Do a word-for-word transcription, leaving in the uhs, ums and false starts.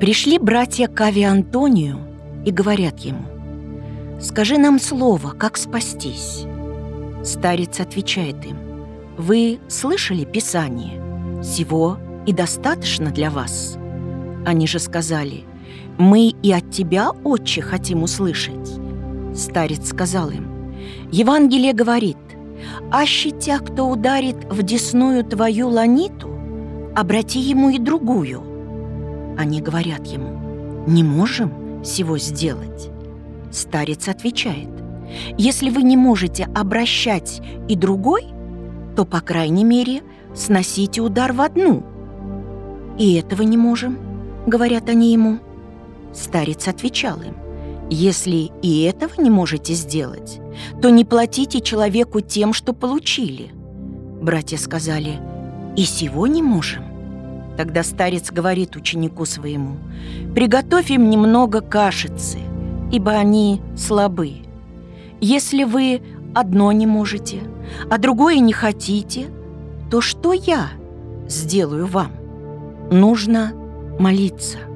Пришли братья к Аве Антонию и говорят ему: «Скажи нам слово, как спастись». Старец отвечает им: «Вы слышали Писание? Сего и достаточно для вас». Они же сказали: «Мы и от тебя, отче, хотим услышать». Старец сказал им: «Евангелие говорит: аще тя, кто ударит в десную твою ланиту, обрати ему и другую». Они говорят ему: «Не можем сего сделать». Старец отвечает: «Если вы не можете обращать и другой, то, по крайней мере, сносите удар в одну». «И этого не можем», — говорят они ему. Старец отвечал им: «Если и этого не можете сделать, то не платите человеку тем, что получили». Братья сказали: «И сего не можем». Тогда старец говорит ученику своему: «Приготовь им немного кашицы, ибо они слабы. Если вы одно не можете, а другое не хотите, то что я сделаю вам? Нужно молиться».